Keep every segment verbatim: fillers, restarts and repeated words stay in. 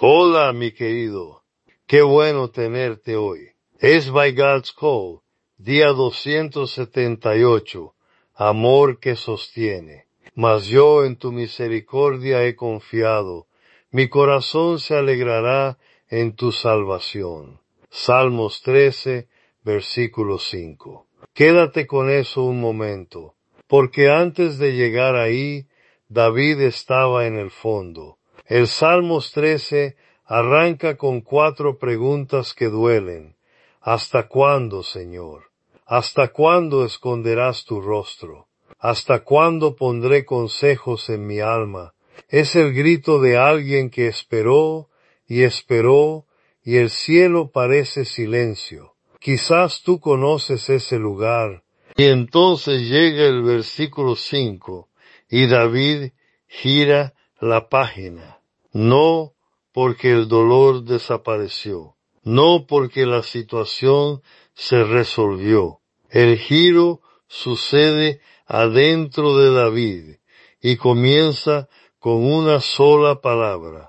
Hola, mi querido. Qué bueno tenerte hoy. Es By God's Call, día doscientos setenta y ocho, amor que sostiene. Mas yo en tu misericordia he confiado, mi corazón se alegrará en tu salvación. Salmos trece, versículo cinco. Quédate con eso un momento, porque antes de llegar ahí, David estaba en el fondo. El Salmos trece arranca con cuatro preguntas que duelen. ¿Hasta cuándo, Señor? ¿Hasta cuándo esconderás tu rostro? ¿Hasta cuándo pondré consejos en mi alma? Es el grito de alguien que esperó y esperó y el cielo parece silencio. Quizás tú conoces ese lugar. Y entonces llega el versículo cinco y David gira la página. No porque el dolor desapareció, no porque la situación se resolvió. El giro sucede adentro de David y comienza con una sola palabra: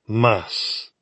más.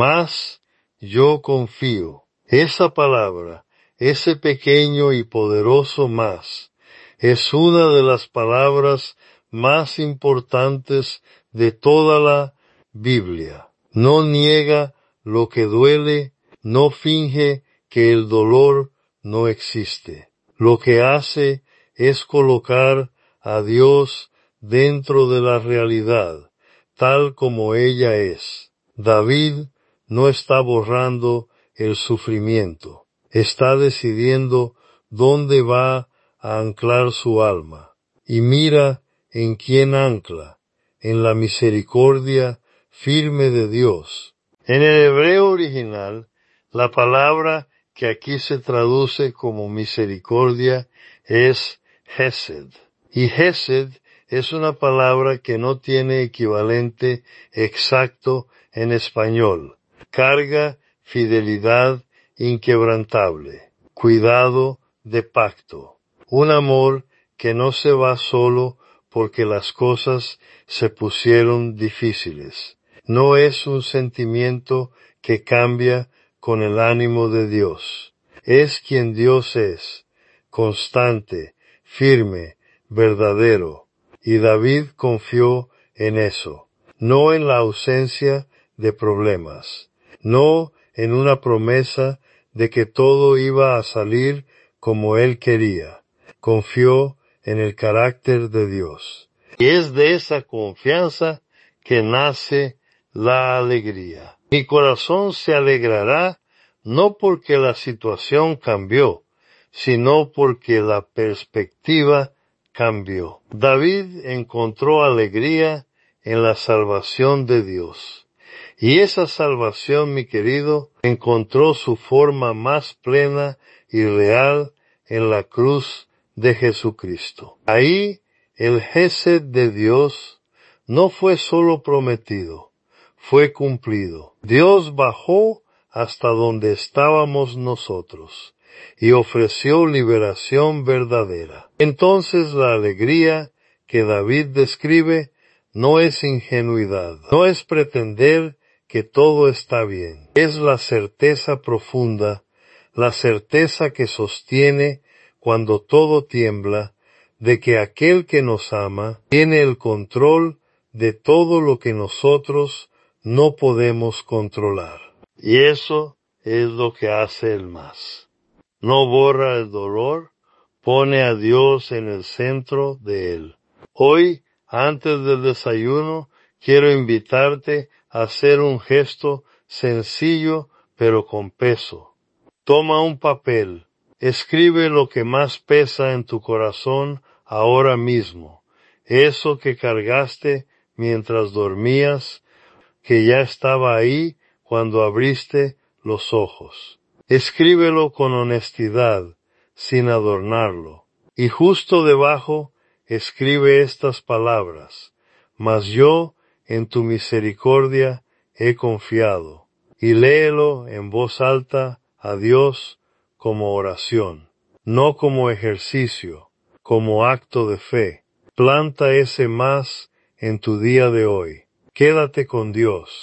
Más yo confío. Esa palabra, ese pequeño y poderoso más, es una de las palabras más importantes de toda la Biblia. No niega lo que duele, no finge que el dolor no existe. Lo que hace es colocar a Dios dentro de la realidad, tal como ella es. David no está borrando el sufrimiento, está decidiendo dónde va a anclar su alma. Y mira en quién ancla, en la misericordia firme de Dios. En el hebreo original, la palabra que aquí se traduce como misericordia es Hesed. Y Hesed es una palabra que no tiene equivalente exacto en español. Carga fidelidad inquebrantable, cuidado de pacto, un amor que no se va solo porque las cosas se pusieron difíciles. No es un sentimiento que cambia con el ánimo de Dios. Es quien Dios es, constante, firme, verdadero. Y David confió en eso, no en la ausencia de problemas, no en una promesa de que todo iba a salir como él quería. Confió en el carácter de Dios. Y es de esa confianza que nace la alegría. Mi corazón se alegrará no porque la situación cambió, sino porque la perspectiva cambió. David encontró alegría en la salvación de Dios. Y esa salvación, mi querido, encontró su forma más plena y real en la cruz de Jesucristo. Ahí el Gesed de Dios no fue solo prometido, fue cumplido. Dios bajó hasta donde estábamos nosotros y ofreció liberación verdadera. Entonces la alegría que David describe no es ingenuidad, no es pretender que todo está bien. Es la certeza profunda, la certeza que sostiene cuando todo tiembla, de que aquel que nos ama tiene el control de todo lo que nosotros no podemos controlar. Y eso es lo que hace el más. No borra el dolor, pone a Dios en el centro de él. Hoy, antes del desayuno, quiero invitarte a hacer un gesto sencillo pero con peso. Toma un papel, escribe lo que más pesa en tu corazón ahora mismo, eso que cargaste mientras dormías, que ya estaba ahí cuando abriste los ojos. Escríbelo con honestidad, sin adornarlo. Y justo debajo escribe estas palabras: mas yo en tu misericordia he confiado. Y léelo en voz alta a Dios como oración, no como ejercicio, como acto de fe. Planta ese más en tu día de hoy. Quédate con Dios.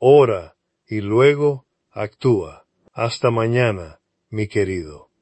ora y luego actúa. Hasta mañana, mi querido.